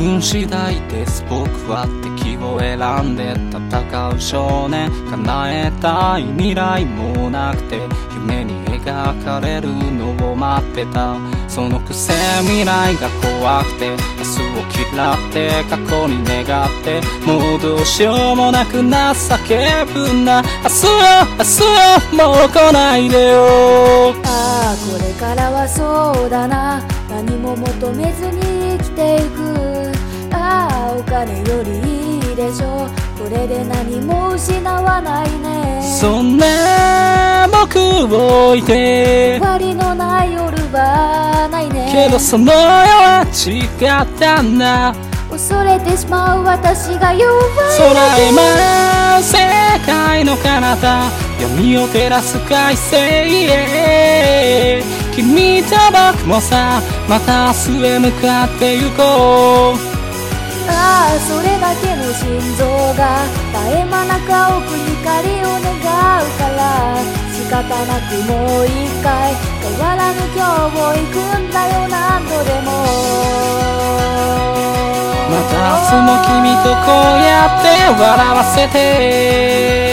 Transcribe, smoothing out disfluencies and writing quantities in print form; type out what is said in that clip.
分次第です僕は敵を選んで戦う少年。叶えたい未来もなくて夢に描かれるのを待ってた。そのくせ未来が怖くて明日を嫌って過去に願ってもうどうしようもなく情けぶんな。明日よ明日よもう来ないでよ。 ああこれからはそうだな、何も求めずに生きていく。ああお金よりいいでしょう、これで何も失わないね。 そんな僕を置いて終わりのない夜はないね。 けどその世は違ったんだ。 恐れてしまう私が弱い。 空へ舞う世界の彼方、闇を照らす快晴へ。君と僕もさまた明日へ向かって行こう。 ああそれだけの心臓が絶え間なく青く光を願うから仕方なくもう一回変わらぬ今日を行くんだよ何度でも。 また明日も君とこうやって笑わせて